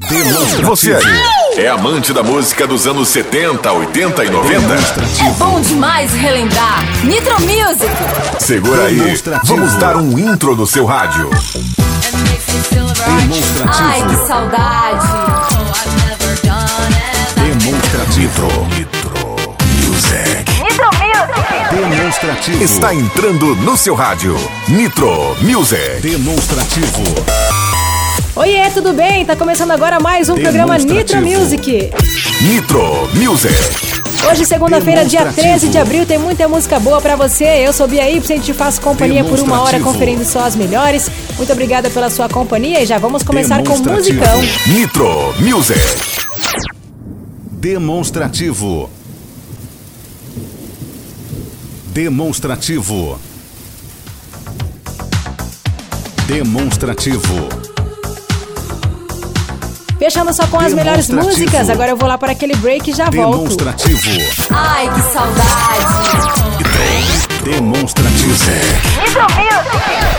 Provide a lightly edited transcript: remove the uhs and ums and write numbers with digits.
Você é amante da música dos anos 70, 80 e 90? É bom demais relembrar. Nitro Music. Segura aí, vamos dar um intro no seu rádio. Ai, que saudade. Nitro Music. Nitro Music. Demonstrativo. Está entrando no seu rádio. Nitro Music. Demonstrativo. Oiê, tudo bem? Tá começando agora mais um programa Nitro Music. Nitro Music. Hoje, segunda-feira, dia 13 de abril, tem muita música boa pra você. Eu sou Bia Y, a gente faz companhia por uma hora conferindo só as melhores. Muito obrigada pela sua companhia e já vamos começar com musicão. Nitro Music. Demonstrativo. Demonstrativo. Demonstrativo. Fechando só com as melhores músicas, agora eu vou lá para aquele break e já volto. Demonstrativo. Ai, que saudade. Demonstrativo. Nitro Music.